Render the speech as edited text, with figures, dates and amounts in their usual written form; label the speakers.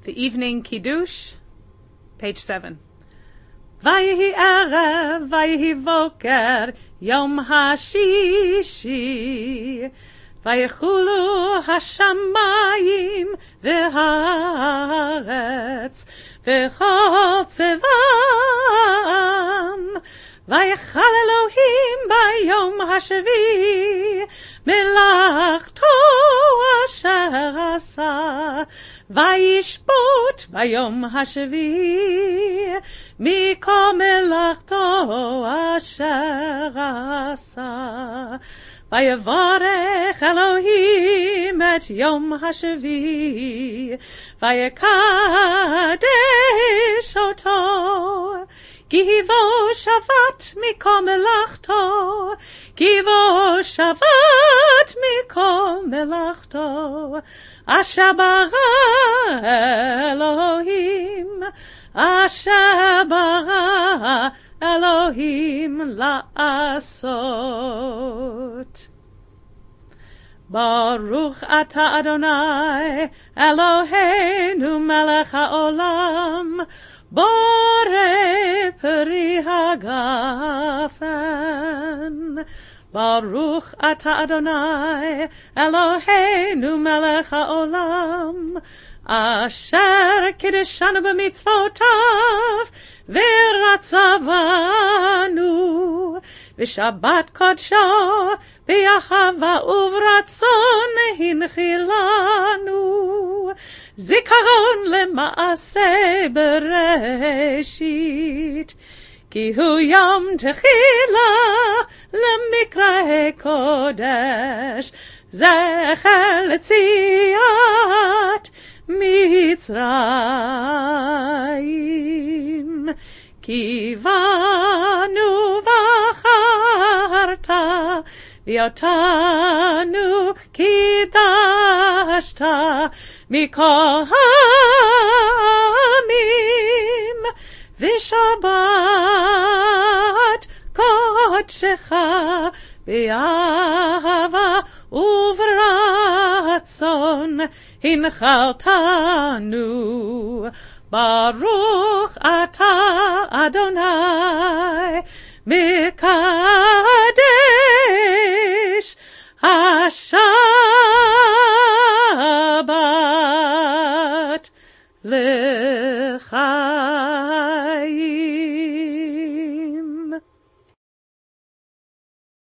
Speaker 1: The Evening Kiddush, page 7. Vayehi erev, vayehi voker, yom hashishi. Vayechulu hashamayim v'haaretz v'chol tzevam. Vayechal Elohim bayom hashvi melachto asher asa. Vayishpot bayom hashvi mikol melachto asher asa. Vayevarech Elohim et yom hashvi vayekadesh oto. Givo shavat mikol melachto, givo shavat mikol melachto. Asher bara Elohim, asher bara Elohim la'asot. Baruch ata Adonai, Eloheinu melech ha'olam, Borei peri hagafen. Baruch ata Adonai, Eloheinu melech ha'olam, asher kiddushanu b'mitzvotav, v'ratzavanu, v'shabbat kodsho, v'yahava uvratzon hinchilanu. Zikaron lema'aseh bereshit, ki hu yom techila lemikra kodesh, zecher letziat Mitzrayim. Kivanu v'acharta, v'yotanu kidashta, mikol ha'amim, v'shabbat kodshecha, v'yahava uvratzon, hinchaltanu. Baruch ata Adonai, Mikadesh Hashem.